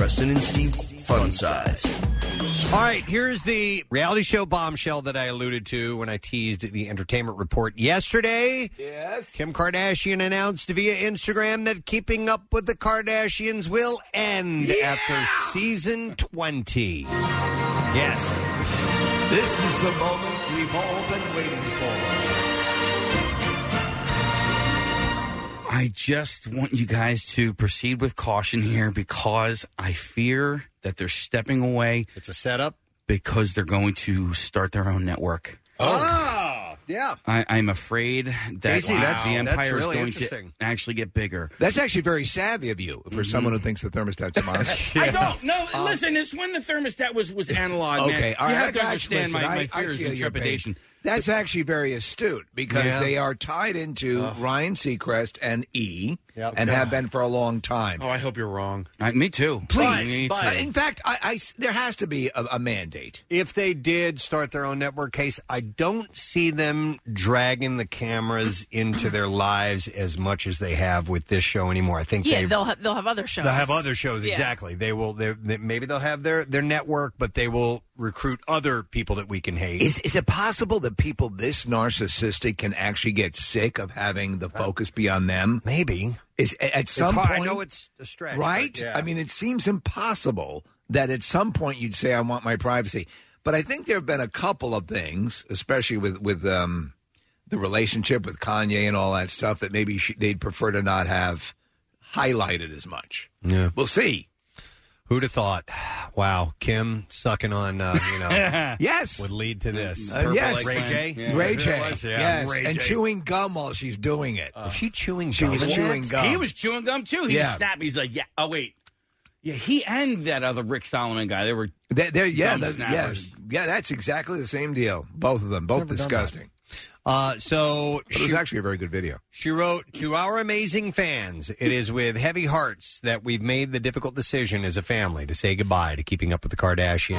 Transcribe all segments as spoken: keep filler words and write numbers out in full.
Preston and Steve Fun Size. All right, here's the reality show bombshell that I alluded to when I teased the entertainment report yesterday. Yes. Kim Kardashian announced via Instagram that Keeping Up with the Kardashians will end Yeah! after season twenty. Yes. This is the moment we've all been waiting for. I just want you guys to proceed with caution here because I fear that they're stepping away. It's a setup? Because they're going to start their own network. Oh, yeah. I, I'm afraid that Casey, wow. that's- the empire that's really is going interesting. to actually get bigger. That's actually very savvy of you for Mhm. someone who thinks the thermostat's a monster. I don't. No, listen, it's when the thermostat was, was analog, man. Okay, all you right. have to I got you. understand Listen, my, my I- I fears feel and your pain. trepidation. That's actually very astute because Yeah. they are tied into Ryan Seacrest and E Yep. and have been for a long time. Oh, I hope you're wrong. Uh, me too. Please, Me but too. in fact, I, I- there has to be a, a mandate. If they did start their own network case, I don't see them dragging the cameras into their lives as much as they have with this show anymore. I think Yeah, they've- they'll ha- they'll have other shows. They'll have other shows, Yeah. exactly. They will. They, they, maybe they'll have their, their network, but they will recruit other people that we can hate. Is is it possible that people this narcissistic can actually get sick of having the focus be on them? Maybe. Is at It's some hard. I point? know it's a stretch, right? but yeah. I mean, it seems impossible that at some point you'd say, "I want my privacy." But I think there have been a couple of things, especially with with um, the relationship with Kanye and all that stuff, that maybe she, they'd prefer to not have highlighted as much. Yeah. We'll see. Who'd have thought? Wow, Kim sucking on, uh, you know, yes, would lead to this. Uh, yes, Ray J, Yeah. Ray J, It was, yeah. yes, Ray and J. chewing gum while she's doing it. Was she chewing gum? She was in that? chewing gum. He was chewing gum too. He Yeah. was snapping. He's like, yeah. Oh wait, yeah. He and that other Rick Solomon guy. They were. They're, they're, yeah, gum that- snappers. yeah, yeah. That's exactly the same deal. Both of them, both Never done disgusting. Uh, so But it was actually a very good video. She wrote, to our amazing fans, it is with heavy hearts that we've made the difficult decision as a family to say goodbye to Keeping Up with the Kardashians.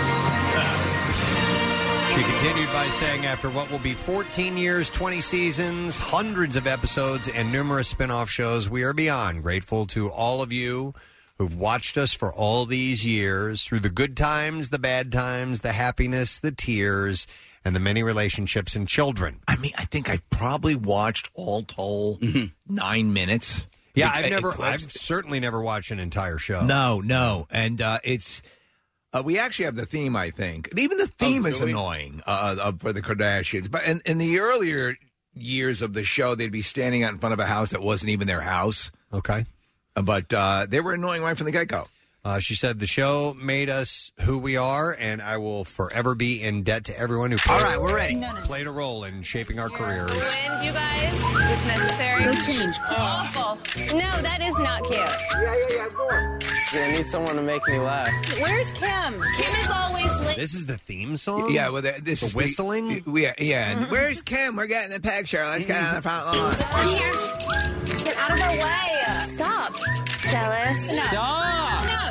She continued by saying, after what will be fourteen years, twenty seasons, hundreds of episodes, and numerous spin-off shows, we are beyond grateful to all of you who've watched us for all these years, through the good times, the bad times, the happiness, the tears, and the many relationships and children. I mean, I think I've probably watched all told nine minutes. Yeah, It- I've it never, clips. I've certainly never watched an entire show. No, no, and uh, it's uh, we actually have the theme. I think even the theme Oh, is do we? annoying uh, uh, for the Kardashians. But in, in the earlier years of the show, they'd be standing out in front of a house that wasn't even their house. Okay, Uh, but uh, they were annoying right from the get go. Uh, she said, the show made us who we are, and I will forever be in debt to everyone who played, All right, we're ready. No, no. played a role in shaping our careers. Ruined, you guys? Is this necessary? No change. Awful. No, that is not cute. Yeah, yeah, yeah, more. I need someone to make me laugh. Where's Kim? Kim is always late. This is the theme song? Yeah, well, the, this The is whistling? The, yeah, yeah. And where's Kim? We're getting the picture. Let's get on the front lawn. Here. Get out of our way. Stop. Jealous. No. Stop! Enough.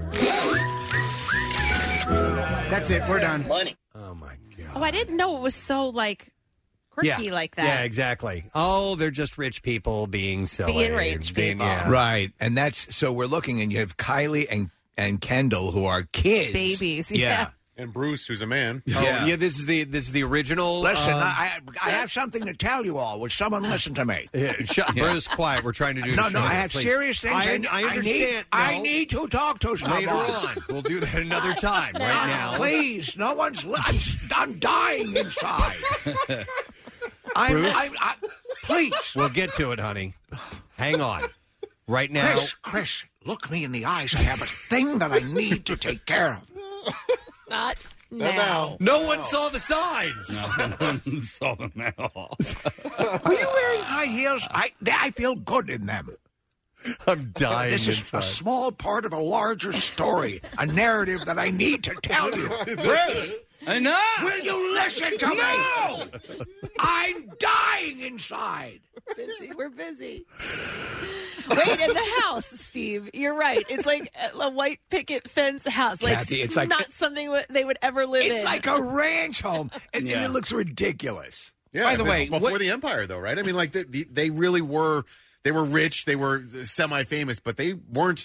That's it. We're done. Money. Oh, my God. Oh, I didn't know it was so like quirky yeah. like that. Yeah, exactly. Oh, they're just rich people being silly. Being rich Being- people. yeah. Right, and that's so we're looking, and you have Kylie and and Kendall who are kids, Babies, yeah. And Bruce, who's a man. Oh, Yeah. yeah. This is the this is the original. Listen, um, I I have something to tell you all. Would someone listen to me? yeah, shut, Bruce, quiet. We're trying to do. No, the no, show I here, have please. serious things. I, need- I understand. need, I No. need to talk to someone. Later on, we'll do that another time. Right now, Please, no one's. Li- I'm, I'm dying inside. I'm, Bruce? I'm, I, please, we'll get to it, honey. Hang on. Right now, Chris, Chris, look me in the eyes. I have a thing that I need to take care of. Not No, now. no one saw the signs. No, saw them at all. Are you wearing high heels? I I feel good in them. I'm dying. This is inside. a small part of a larger story, a narrative that I need to tell you. Bruce, enough! Will you listen to No! me? I'm dying inside. Busy. We're busy. Wait, in the house, Steve. You're right. It's like a white picket fence house. Like, Kathy, it's like- not something what they would ever live in. It's like a ranch home, and, Yeah. and it looks ridiculous. Yeah, By the it's way, before what- the Empire, though, right? I mean, like they, they really were. They were rich. They were semi-famous, but they weren't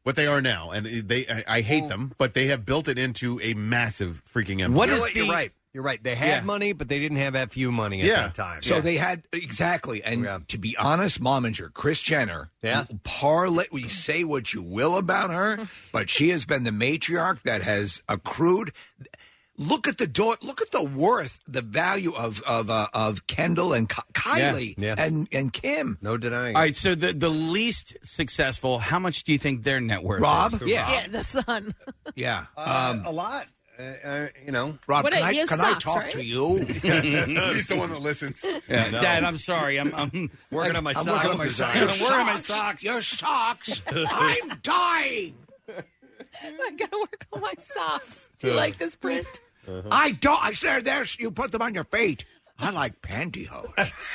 what they are now, and they I, I hate them, but they have built it into a massive freaking empire. What is the, you're right. You're right. They had Yeah. money, but they didn't have F U money at Yeah. that time. So Yeah. they had exactly, and Yeah. to be honest, Mominger, Kris Jenner, Yeah. parlay. We say what you will about her, but she has been the matriarch that has accrued. Look at the do- look at the worth, the value of of uh, of Kendall and Ky- Kylie Yeah. and and Kim. No denying. All right, so the the least successful, how much do you think their net worth Rob, is? yeah, Yeah, the son. yeah. Uh, Um, a lot. Uh, uh, you know, Rob, What can, a- I, he has can I socks, talk right? to you? He's the one that listens. Yeah, Dad, I'm sorry. I'm, I'm working on my I'm socks. working on my socks. I'm Your working on my socks. socks. Your socks. I'm dying. I gotta work on my socks. Do you like this print? I don't. I said, there's. You put them on your feet. I like pantyhose.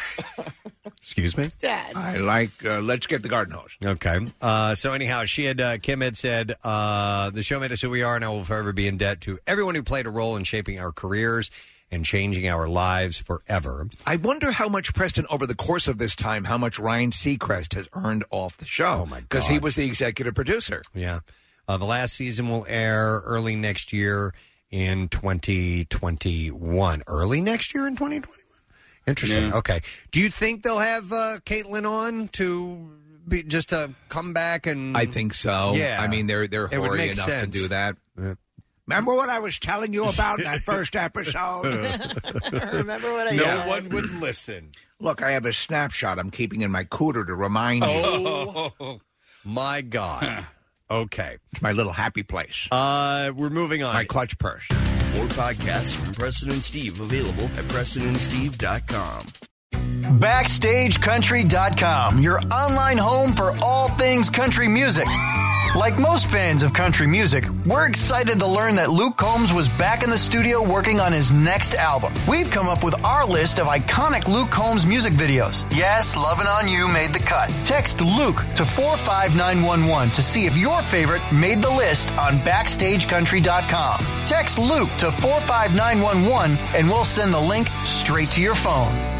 Excuse me. Dad. I like. Uh, let's get the garden hose. Okay. Uh, so anyhow, she had uh, Kim had said uh, the show made us who we are, and I will forever be in debt to everyone who played a role in shaping our careers and changing our lives forever. I wonder how much, Preston, over the course of this time, how much Ryan Seacrest has earned off the show. Oh, my God. Because he was the executive producer. Yeah. Uh, the last season will air early next year in twenty twenty-one. Early next year in twenty twenty-one? Interesting. Yeah. Okay. Do you think they'll have uh, Caitlin on to be, just to come back and? I think so. Yeah. I mean, they're they're It would hoary make enough sense. to do that. Yeah. Remember what I was telling you about in that first episode? Remember what I No said? one would listen. Look, I have a snapshot I'm keeping in my cooter to remind you. Oh my God. Okay. It's my little happy place. Uh, we're moving on. My clutch purse. More podcasts from Preston and Steve available at preston and steve dot com. Backstage Country dot com, your online home for all things country music. Like most fans of country music, we're excited to learn that Luke Combs was back in the studio working on his next album. We've come up with our list of iconic Luke Combs music videos. Yes, Lovin' On You made the cut. Text Luke to four five nine one one to see if your favorite made the list on Backstage Country dot com. Text Luke to four five nine one one and we'll send the link straight to your phone.